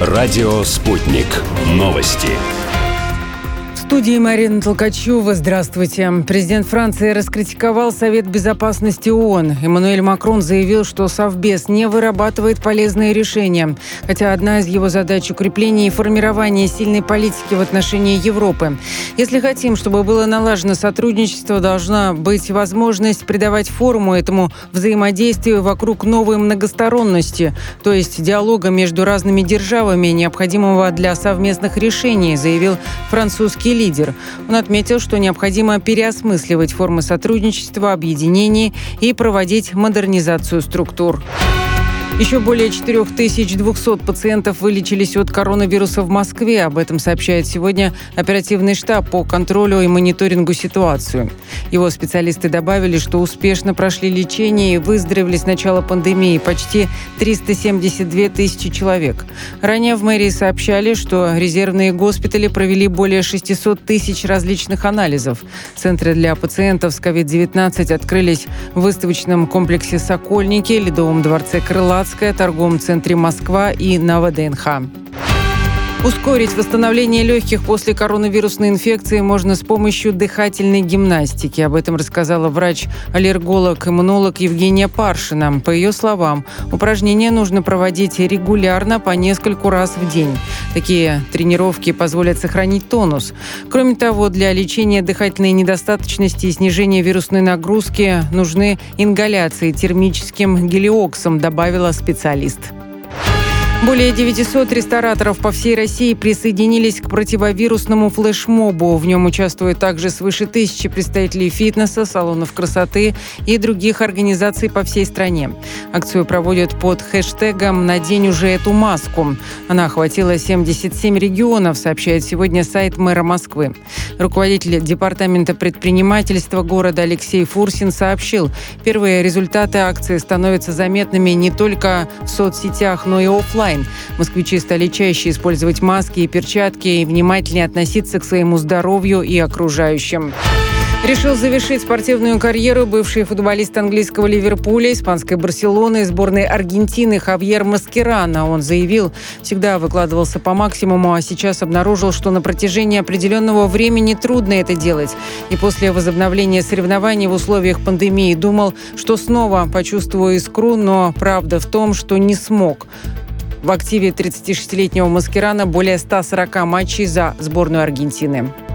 Радио «Спутник». Новости. В студии Марина Толкачева. Здравствуйте. Президент Франции раскритиковал Совет Безопасности ООН. Эммануэль Макрон заявил, что Совбез не вырабатывает полезные решения, хотя одна из его задач – укрепление и формирование сильной политики в отношении Европы. Если хотим, чтобы было налажено сотрудничество, должна быть возможность придавать форму этому взаимодействию вокруг новой многосторонности, то есть диалога между разными державами, необходимого для совместных решений, заявил французский лидер. Он отметил, что необходимо переосмысливать формы сотрудничества, объединений и проводить модернизацию структур. Еще более 4200 пациентов вылечились от коронавируса в Москве. Об этом сообщает сегодня оперативный штаб по контролю и мониторингу ситуации. Его специалисты добавили, что успешно прошли лечение и выздоровели с начала пандемии почти 372 тысячи человек. Ранее в мэрии сообщали, что резервные госпитали провели более 600 тысяч различных анализов. Центры для пациентов с COVID-19 открылись в выставочном комплексе «Сокольники», Ледовом дворце «Крылатская», торговом центре «Москва» и на ВДНХ. Ускорить восстановление легких после коронавирусной инфекции можно с помощью дыхательной гимнастики. Об этом рассказала врач-аллерголог-иммунолог Евгения Паршина. По ее словам, упражнения нужно проводить регулярно по нескольку раз в день. Такие тренировки позволят сохранить тонус. Кроме того, для лечения дыхательной недостаточности и снижения вирусной нагрузки нужны ингаляции термическим гелиоксом, добавила специалист. Более 900 рестораторов по всей России присоединились к противовирусному флешмобу. В нем участвуют также свыше 1000 представителей фитнеса, салонов красоты и других организаций по всей стране. Акцию проводят под хэштегом «Надень уже эту маску». Она охватила 77 регионов, сообщает сегодня сайт мэра Москвы. Руководитель департамента предпринимательства города Алексей Фурсин сообщил, первые результаты акции становятся заметными не только в соцсетях, но и офлайн. Москвичи стали чаще использовать маски и перчатки и внимательнее относиться к своему здоровью и окружающим. Решил завершить спортивную карьеру бывший футболист английского Ливерпуля, испанской Барселоны и сборной Аргентины Хавьер Маскерано. Он заявил, всегда выкладывался по максимуму, а сейчас обнаружил, что на протяжении определенного времени трудно это делать. И после возобновления соревнований в условиях пандемии думал, что снова почувствую искру, но правда в том, что не смог. В активе 36-летнего Маскерано более 140 матчей за сборную Аргентины.